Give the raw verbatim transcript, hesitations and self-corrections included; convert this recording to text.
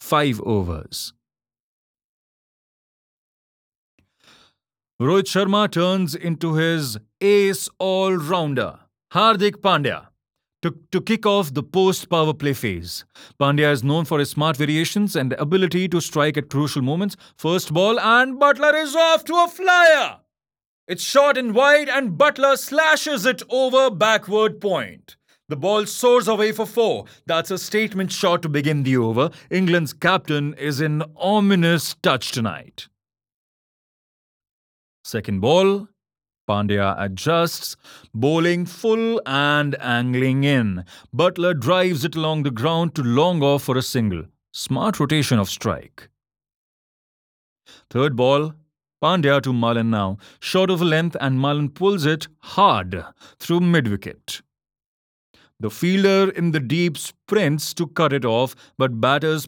five overs. Rohit Sharma turns into his ace all-rounder, Hardik Pandya, to, to kick off the post-power play phase. Pandya is known for his smart variations and ability to strike at crucial moments. First ball and Butler is off to a flyer. It's short and wide and Butler slashes it over backward point. The ball soars away for four. That's a statement shot to begin the over. England's captain is in ominous touch tonight. Second ball, Pandya adjusts, bowling full and angling in. Butler drives it along the ground to long off for a single. Smart rotation of strike. Third ball, Pandya to Mullen now. Short of a length and Mullen pulls it hard through mid-wicket. The fielder in the deep sprints to cut it off, but batters